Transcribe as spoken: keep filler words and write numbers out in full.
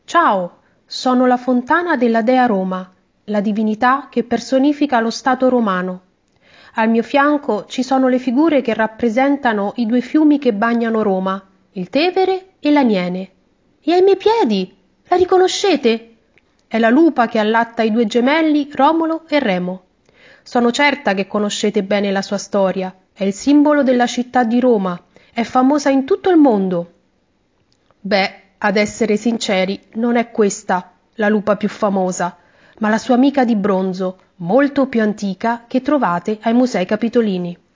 Ciao, sono la fontana della dea Roma, la divinità che personifica lo Stato romano. Al mio fianco ci sono le figure che rappresentano i due fiumi che bagnano Roma, il Tevere e l'Aniene. E ai miei piedi, la riconoscete? È la lupa che allatta i due gemelli Romolo e Remo. Sono certa che conoscete bene la sua storia, è il simbolo della città di Roma, è famosa in tutto il mondo. Beh, ad essere sinceri, non è questa la lupa più famosa, ma la sua amica di bronzo, molto più antica, che trovate ai Musei Capitolini.